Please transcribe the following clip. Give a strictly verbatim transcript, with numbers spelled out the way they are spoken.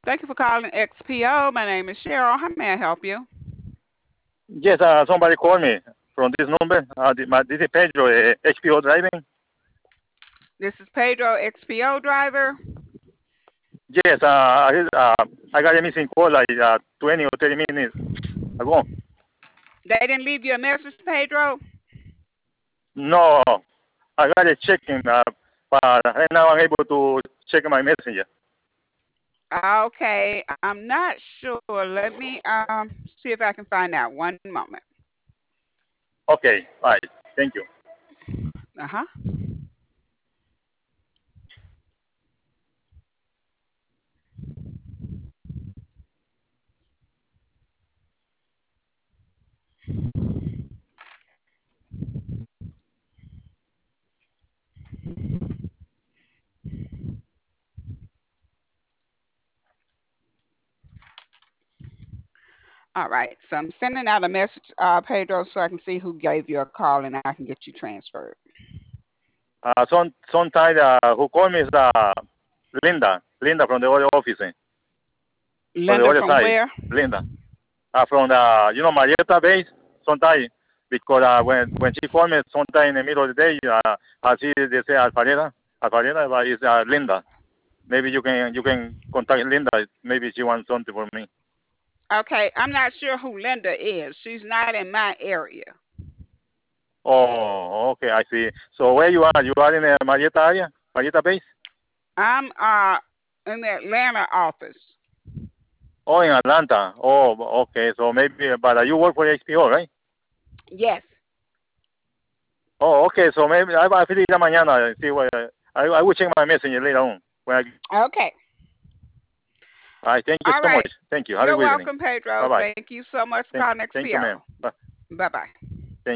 Thank you for calling X P O. My name is Cheryl. How may I help you? Yes, uh, somebody called me from this number. Uh, the- my, this is Pedro, uh, H P O driving. This is Pedro, X P O driver. Yes, uh, I, uh, I got a missing call like uh, twenty or thirty minutes ago. They didn't leave you a message, Pedro? No, I got a checking, uh, but right now I'm able to check my messenger. Okay, I'm not sure. Let me um see if I can find out. One moment. Okay, all right. Thank you. Uh huh. All right. So I'm sending out a message, uh, Pedro, so I can see who gave you a call and I can get you transferred. Uh, some sometime uh, who called me is uh, Linda, Linda from the other office, eh, from the Linda other from side, where? Linda. Uh, from the you know Marietta base, sometime because uh, when when she called me sometime in the middle of the day, uh, I see they say Alfareda, Alfareda, but it's uh, Linda. Maybe you can you can contact Linda. Maybe she wants something for me. Okay, I'm not sure who Linda is. She's not in my area. Oh, okay, I see. So where you are? You are in the Marietta area, Marietta base? I'm uh in the Atlanta office. Oh, in Atlanta. Oh, okay. So maybe, but uh, you work for H P O, right? Yes. Oh, okay. So maybe I I feel mañana. See what I I will check my messenger later on. When I, Okay. all right. Thank you All so much. right. Thank you. Have a You're good evening. welcome, Bye Pedro. bye. Thank you so much for Thank calling thank you, ma'am. X P O. Bye. Bye bye.